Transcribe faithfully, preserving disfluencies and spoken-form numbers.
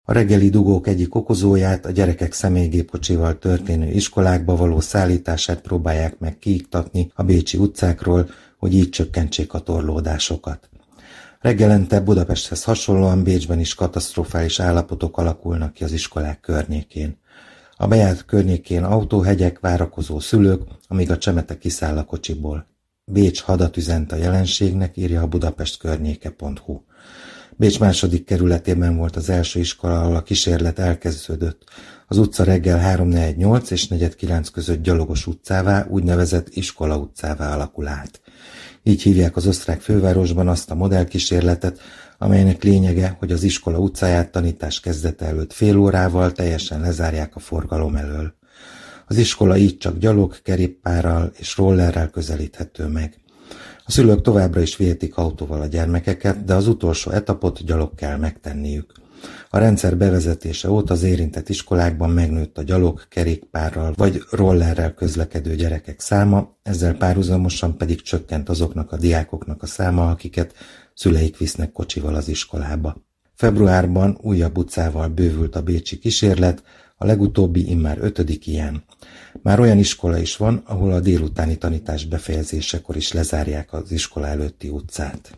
A reggeli dugók egyik okozóját, a gyerekek személygépkocsival történő iskolákba való szállítását próbálják meg kiiktatni a bécsi utcákról, hogy így csökkentsék a torlódásokat. Reggelente Budapesthez hasonlóan Bécsben is katasztrofális állapotok alakulnak ki az iskolák környékén. A bejárat környékén autóhegyek, várakozó szülők, amíg a csemete kiszáll a kocsiból. Bécs hadat üzent a jelenségnek, írja a budapestkörnyéke pont hu. Bécs második kerületében volt az első iskola, ahol a kísérlet elkezdődött. Az utca reggel három negyvennyolc és negyven kilenc között Gyalogos utcává, úgynevezett Iskola utcává alakul át. Így hívják az osztrák fővárosban azt a modellkísérletet, amelynek lényege, hogy az iskola utcáját tanítás kezdete előtt fél órával teljesen lezárják a forgalom elől. Az iskola így csak gyalog, kerékpárral és rollerrel közelíthető meg. A szülők továbbra is vihetik autóval a gyermekeket, de az utolsó etapot gyalog kell megtenniük. A rendszer bevezetése óta az érintett iskolákban megnőtt a gyalog, kerékpárral vagy rollerrel közlekedő gyerekek száma, ezzel párhuzamosan pedig csökkent azoknak a diákoknak a száma, akiket szüleik visznek kocsival az iskolába. Februárban újabb utcával bővült a bécsi kísérlet, a legutóbbi immár ötödik ilyen. Már olyan iskola is van, ahol a délutáni tanítás befejezésekor is lezárják az iskola előtti utcát.